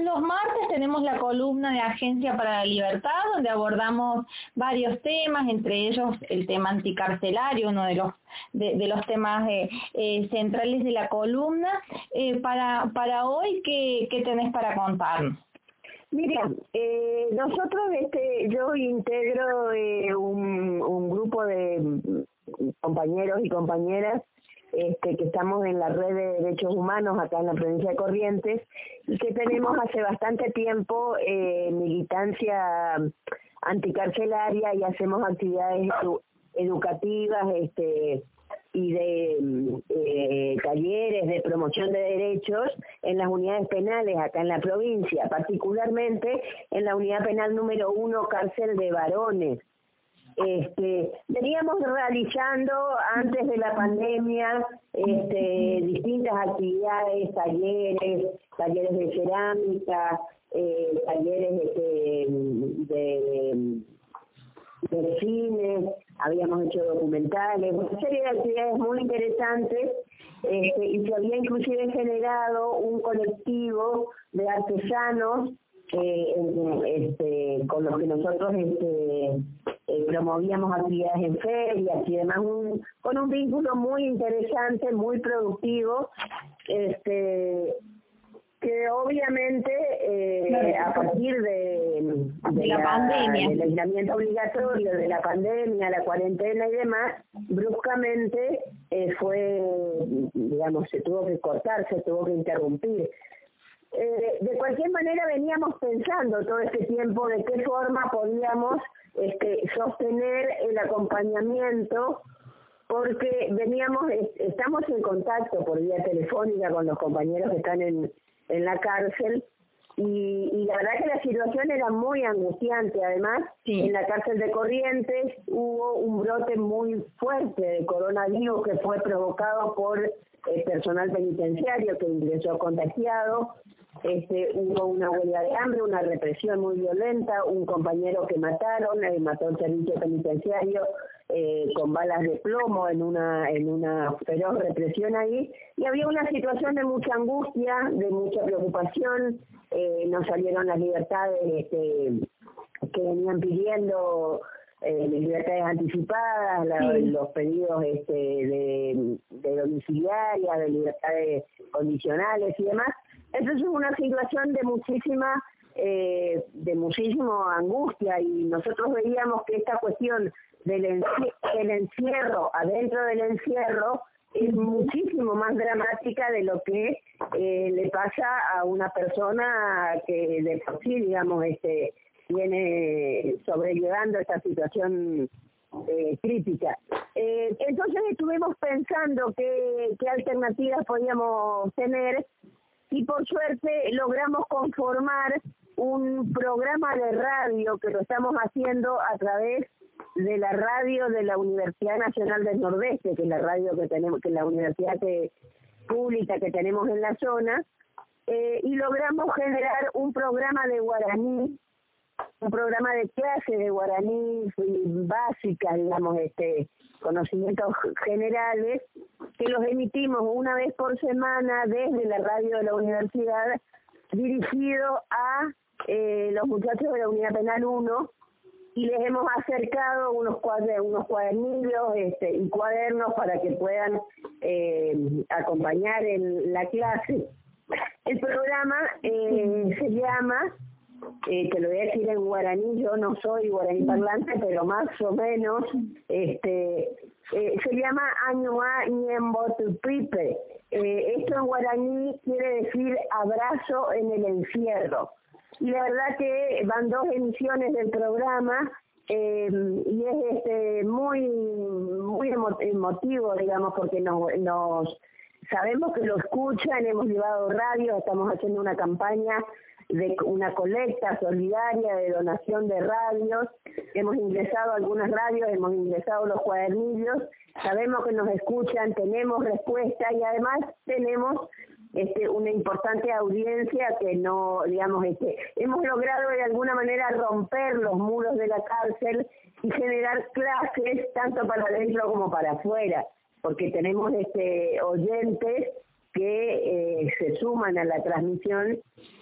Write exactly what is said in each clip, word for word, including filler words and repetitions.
los martes tenemos la columna de Agencia para la Libertad, donde abordamos varios temas, entre ellos el tema anticarcelario, uno de los de, de los temas eh, eh, centrales de la columna. Eh, para para hoy, ¿qué, qué tenés para contarnos? Mira, eh, nosotros, este, yo integro eh, un, un grupo de compañeros y compañeras este, que estamos en la red de derechos humanos acá en la provincia de Corrientes y que tenemos hace bastante tiempo eh, militancia anticarcelaria y hacemos actividades edu educativas este, y de eh, talleres de promoción de derechos en las unidades penales acá en la provincia, particularmente en la unidad penal número uno, cárcel de varones. Este, veníamos realizando antes de la pandemia este, distintas actividades, talleres, talleres de cerámica, eh, talleres este, de, de, de cine, habíamos hecho documentales, una serie de actividades muy interesantes este, y se había inclusive generado un colectivo de artesanos eh, este, con los que nosotros este, eh, promovíamos actividades en ferias y demás, un, con un vínculo muy interesante, muy productivo, este que obviamente eh, a partir de, de, de la, la pandemia, del aislamiento obligatorio, de la pandemia, la cuarentena y demás, bruscamente eh, fue, digamos, se tuvo que cortar, se tuvo que interrumpir. Eh, de cualquier manera veníamos pensando todo este tiempo de qué forma podíamos este, sostener el acompañamiento, porque veníamos, estamos en contacto por vía telefónica con los compañeros que están en en la cárcel y, y la verdad que la situación era muy angustiante. Además, sí, en la cárcel de Corrientes hubo un brote muy fuerte de coronavirus que fue provocado por el personal penitenciario que ingresó contagiado. Este, hubo una huelga de hambre, una represión muy violenta, un compañero que mataron, eh, mató el servicio penitenciario eh, con balas de plomo en una en una feroz represión ahí, y había una situación de mucha angustia, de mucha preocupación. Eh, no salieron las libertades este, que venían pidiendo, eh, libertades anticipadas, la, sí, los pedidos este, de, de domiciliaria, de libertades condicionales y demás. Entonces es una situación de muchísima, eh, de muchísimo angustia, y nosotros veíamos que esta cuestión del enci el encierro, adentro del encierro, es muchísimo más dramática de lo que eh, le pasa a una persona que de por sí, digamos, este, viene sobrellevando esta situación eh, crítica. Eh, entonces estuvimos pensando qué, qué alternativas podíamos tener, y por suerte logramos conformar un programa de radio que lo estamos haciendo a través de la radio de la Universidad Nacional del Nordeste, que es la radio que tenemos, que es la universidad que, pública que tenemos en la zona, eh, y logramos generar un programa de guaraní, un programa de clase de guaraní básica, digamos, este, conocimientos generales, que los emitimos una vez por semana desde la radio de la universidad, dirigido a eh, los muchachos de la Unidad Penal uno, y les hemos acercado unos cuadernos, unos cuadernillos este, y cuadernos para que puedan eh, acompañar en la clase. El programa eh, se llama, eh, te lo voy a decir en guaraní, yo no soy guaraní parlante, pero más o menos, este, eh, se llama Añua Ñembotupipe. Eh, esto en guaraní quiere decir abrazo en el encierro. Y la verdad que van dos emisiones del programa eh, y es este, muy muy emotivo, digamos, porque nos, nos sabemos que lo escuchan, hemos llevado radio, estamos haciendo una campaña de una colecta solidaria de donación de radios, hemos ingresado algunas radios, hemos ingresado los cuadernillos, sabemos que nos escuchan, tenemos respuesta y además tenemos este, una importante audiencia que no, digamos, este, hemos logrado de alguna manera romper los muros de la cárcel y generar clases tanto para adentro como para afuera, porque tenemos este oyentes que eh, se suman a la transmisión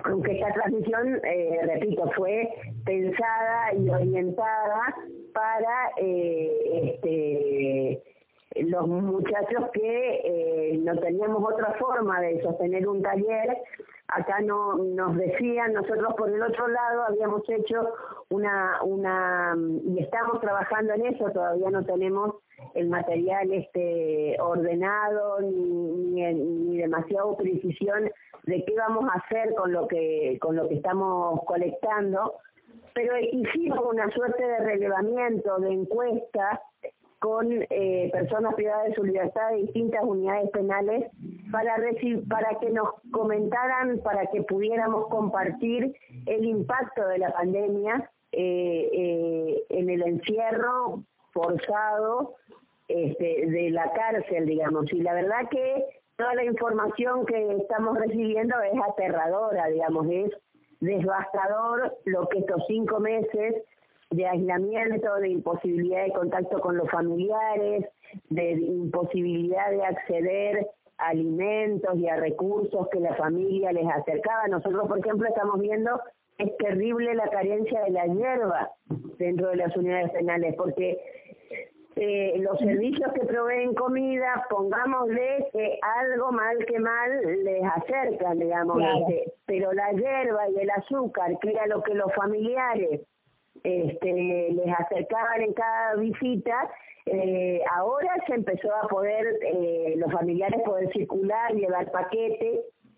aunque esta transmisión, eh, repito, fue pensada y orientada para eh, este, los muchachos que eh, no teníamos otra forma de sostener un taller. Acá no nos decían, nosotros por el otro lado habíamos hecho una, una y estamos trabajando en eso, todavía no tenemos el material este ordenado ni, ni, ni demasiada precisión de qué vamos a hacer con lo que con lo que estamos colectando, pero hicimos una suerte de relevamiento, de encuesta con eh, personas privadas de su libertad de distintas unidades penales para recibir, para que nos comentaran, para que pudiéramos compartir el impacto de la pandemia eh, eh, en el encierro forzado este, de la cárcel, digamos. Y la verdad que toda la información que estamos recibiendo es aterradora, digamos, es devastador lo que estos cinco meses de aislamiento, de imposibilidad de contacto con los familiares, de imposibilidad de acceder a alimentos y a recursos que la familia les acercaba. Nosotros, por ejemplo, estamos viendo, es terrible la carencia de la hierba dentro de las unidades penales, porque eh, los servicios que proveen comida, pongámosle que algo mal que mal les acercan, digamos, claro. este, pero la hierba y el azúcar, que era lo que los familiares Este, les acercaban en cada visita, eh, ahora se empezó a poder, eh, los familiares poder circular, llevar paquetes,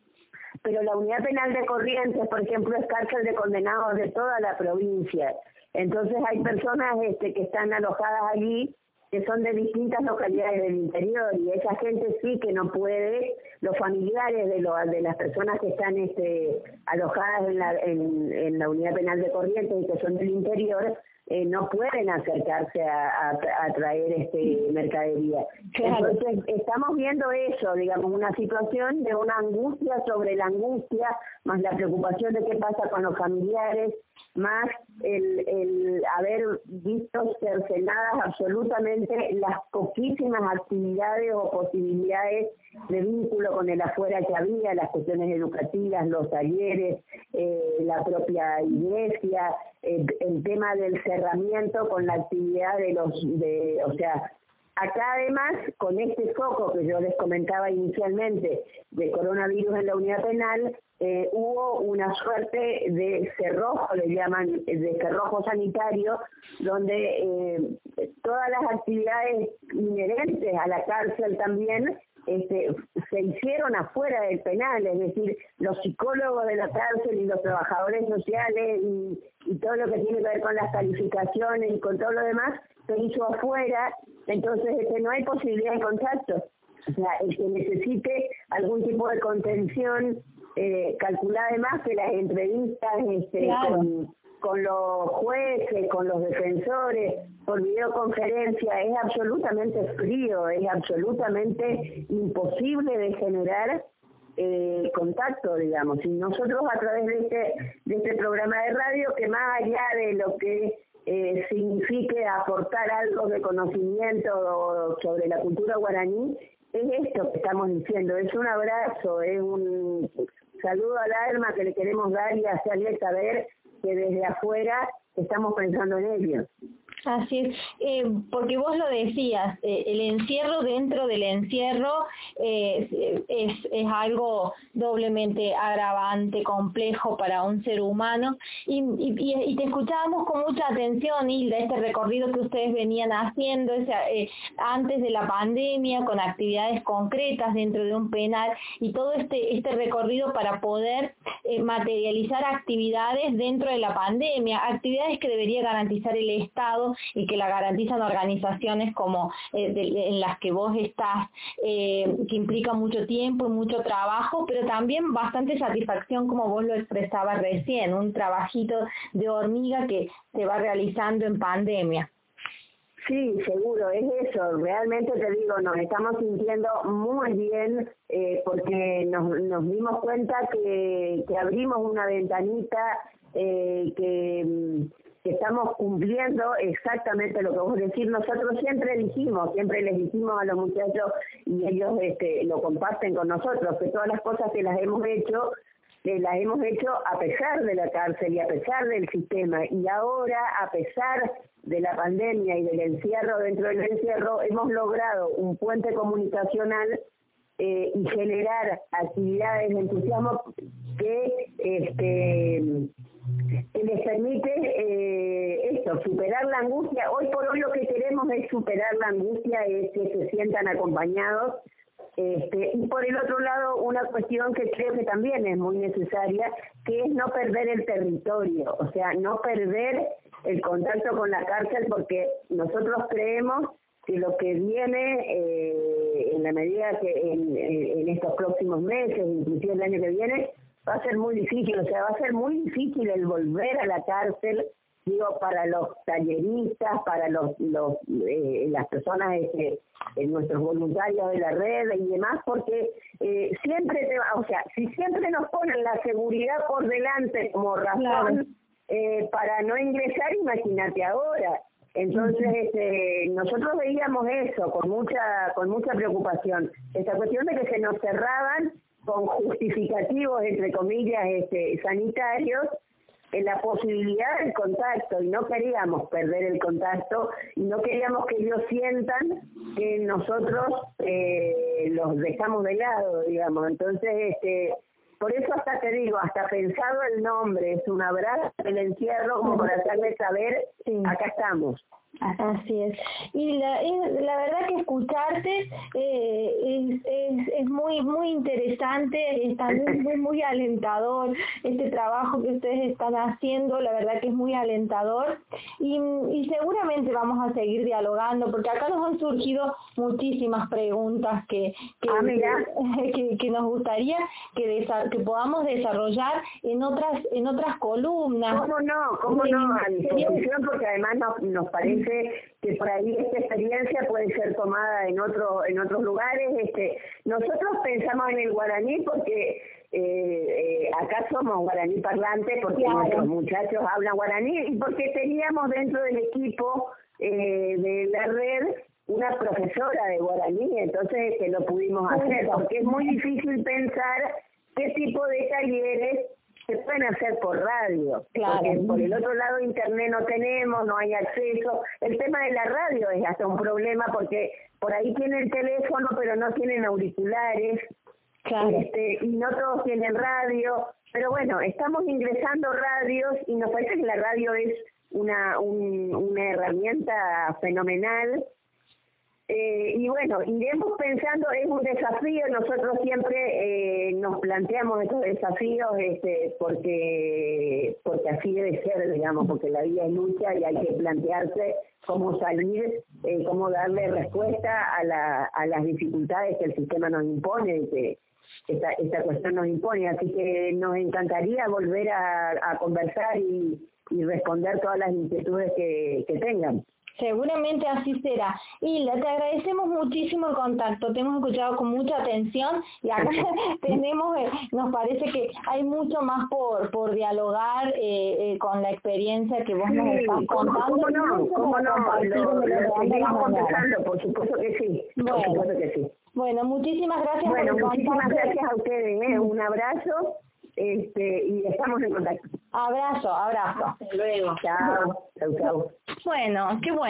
pero la unidad penal de Corrientes, por ejemplo, es cárcel de condenados de toda la provincia. Entonces hay personas este, que están alojadas allí, que son de distintas localidades del interior, y esa gente sí que no puede, los familiares de, lo, de las personas que están este, alojadas en la, en, en la unidad penal de Corrientes y que son del interior, eh, no pueden acercarse a, a, a traer este mercadería. Claro. Entonces estamos viendo eso, digamos, una situación de una angustia sobre la angustia, más la preocupación de qué pasa con los familiares, más el, el haber visto cercenadas absolutamente las poquísimas actividades o posibilidades de vínculo con el afuera que había, las cuestiones educativas, los talleres, eh, la propia iglesia, eh, el tema del cerramiento con la actividad de los, de, o sea, acá además, con este foco que yo les comentaba inicialmente de coronavirus en la unidad penal, eh, hubo una suerte de cerrojo, le llaman, de cerrojo sanitario, donde eh, todas las actividades inherentes a la cárcel también este, se hicieron afuera del penal, es decir, los psicólogos de la cárcel y los trabajadores sociales y, y todo lo que tiene que ver con las calificaciones y con todo lo demás, se hizo afuera. Entonces este, no hay posibilidad de contacto. O sea, el que necesite algún tipo de contención, eh, calcular además que las entrevistas este, claro. con, con los jueces, con los defensores, por videoconferencia, es absolutamente frío, es absolutamente imposible de generar eh, contacto, digamos. Y nosotros a través de este, de este programa de radio, que más allá de lo que Eh, signifique aportar algo de conocimiento sobre la cultura guaraní, es esto que estamos diciendo, es un abrazo, es un saludo al alma que le queremos dar y hacerle saber que desde afuera estamos pensando en ellos. Así es, eh, porque vos lo decías, eh, el encierro dentro del encierro eh, es, es algo doblemente agravante, complejo para un ser humano, y, y, y te escuchábamos con mucha atención, Hilda, este recorrido que ustedes venían haciendo ese, eh, antes de la pandemia, con actividades concretas dentro de un penal, y todo este, este recorrido para poder eh, materializar actividades dentro de la pandemia, actividades que debería garantizar el Estado, y que la garantizan organizaciones como eh, de, en las que vos estás, eh, que implica mucho tiempo y mucho trabajo, pero también bastante satisfacción, como vos lo expresabas recién, un trabajito de hormiga que se va realizando en pandemia. Sí, seguro, es eso. Realmente te digo, nos estamos sintiendo muy bien eh, porque nos, nos dimos cuenta que, que abrimos una ventanita, eh, que, que estamos cumpliendo exactamente lo que vos decís. Nosotros siempre dijimos, siempre les dijimos a los muchachos y ellos este, lo comparten con nosotros, que todas las cosas que las hemos hecho eh, las hemos hecho a pesar de la cárcel y a pesar del sistema. Y ahora, a pesar de la pandemia y del encierro, dentro del encierro, hemos logrado un puente comunicacional eh, y generar actividades de entusiasmo que, este, que les permite eh, esto, superar la angustia. Hoy por hoy lo que queremos es superar la angustia, es que se sientan acompañados. Este, y por el otro lado, una cuestión que creo que también es muy necesaria, que es no perder el territorio, o sea, no perder el contacto con la cárcel, porque nosotros creemos que lo que viene, eh, en la medida que en, en estos próximos meses, inclusive el año que viene, va a ser muy difícil, o sea, va a ser muy difícil el volver a la cárcel, digo, para los talleristas, para los, los eh, las personas, este, eh, nuestros voluntarios de la red y demás, porque eh, siempre, te va, o sea, si siempre nos ponen la seguridad por delante como razón, claro. eh, para no ingresar, imagínate ahora. Entonces, este, nosotros veíamos eso con mucha con mucha preocupación, esta cuestión de que se nos cerraban con justificativos, entre comillas, este, sanitarios, en la posibilidad del contacto, y no queríamos perder el contacto, y no queríamos que ellos sientan que nosotros eh, los dejamos de lado, digamos. Entonces, este, por eso hasta te digo, hasta pensado el nombre, es un abrazo del encierro, como para hacerles saber, sí, acá estamos. Así es. Y la, la verdad que escucharte eh, es, es, es muy muy interesante, es también muy, muy alentador este trabajo que ustedes están haciendo, la verdad que es muy alentador y, y seguramente vamos a seguir dialogando, porque acá nos han surgido muchísimas preguntas que que, ah, que, que, que nos gustaría que, desa, que podamos desarrollar en otras en otras columnas. ¿Cómo no? ¿Cómo no? A disposición, porque además nos, nos parece que por ahí esta experiencia puede ser tomada en otro en otros lugares. Este, nosotros pensamos en el guaraní porque eh, eh, acá somos guaraní parlantes, porque claro, nuestros muchachos hablan guaraní, y porque teníamos dentro del equipo eh, de la red una profesora de guaraní, entonces que lo pudimos hacer, porque es muy difícil pensar qué tipo de talleres se pueden hacer por radio, claro, porque por el otro lado internet no tenemos, no hay acceso. El tema de la radio es hasta un problema, porque por ahí tienen el teléfono pero no tienen auriculares, claro, este, y no todos tienen radio, pero bueno, estamos ingresando radios y nos parece que la radio es una, un, una herramienta fenomenal. Eh, y bueno, iremos pensando, es un desafío, nosotros siempre eh, nos planteamos estos desafíos este, porque porque así debe ser, digamos, porque la vida es lucha y hay que plantearse cómo salir, eh, cómo darle respuesta a, la, a las dificultades que el sistema nos impone, que esta, esta cuestión nos impone, así que nos encantaría volver a, a conversar y, y responder todas las inquietudes que, que tengan. Seguramente así será. Hilda, te agradecemos muchísimo el contacto, te hemos escuchado con mucha atención y acá tenemos, eh, nos parece que hay mucho más por por dialogar eh, eh, con la experiencia que vos sí, nos estás contando. ¿Cómo no? ¿Cómo no? Lo, lo, lo seguimos conversando, por supuesto que sí. Bueno, por supuesto que sí. Bueno, muchísimas gracias bueno, por el muchísimas contacto. gracias a ustedes, ¿eh? Un abrazo. Este, y estamos en contacto. Abrazo, abrazo. Hasta luego. Chao, chao, chao. Bueno, qué bueno.